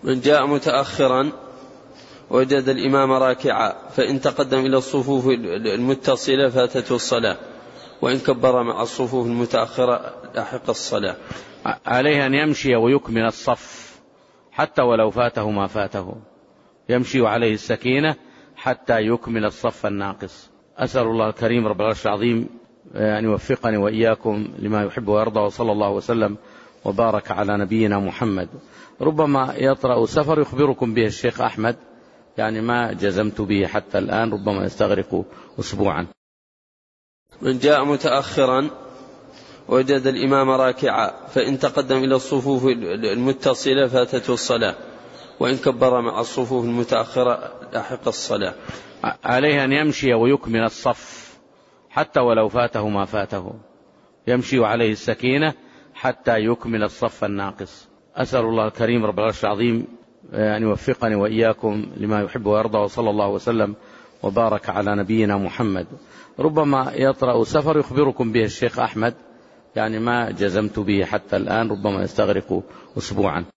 من جاء متأخرا وجد الإمام راكعا فإن تقدم إلى الصفوف المتصلة فاتته الصلاة، وإن كبر مع الصفوف المتأخرة لحق الصلاة. عليه أن يمشي ويكمل الصف حتى ولو فاته ما فاته، يمشي عليه السكينة حتى يكمل الصف الناقص. أسأل الله الكريم رب العرش العظيم أن يوفقني وإياكم لما يحب ويرضى، وصلى الله وسلم وبارك على نبينا محمد. ربما يطرأ سفر يخبركم به الشيخ أحمد، يعني ما جزمت به حتى الآن، ربما يستغرق أسبوعا. من جاء متأخرا وجد الإمام راكعا فإن تقدم إلى الصفوف المتصلة فاتته الصلاة، وإن كبر مع الصفوف المتأخرة لحق الصلاة. عليه أن يمشي ويكمل الصف حتى ولو فاته ما فاته، يمشي عليه السكينة حتى يكمل الصف الناقص. أسأل الله الكريم رب العرش العظيم أن يوفقني وإياكم لما يحب ويرضى، وصلى الله وسلم وبارك على نبينا محمد. ربما يطرأ سفر يخبركم به الشيخ أحمد، يعني ما جزمت به حتى الآن، ربما يستغرق أسبوعا.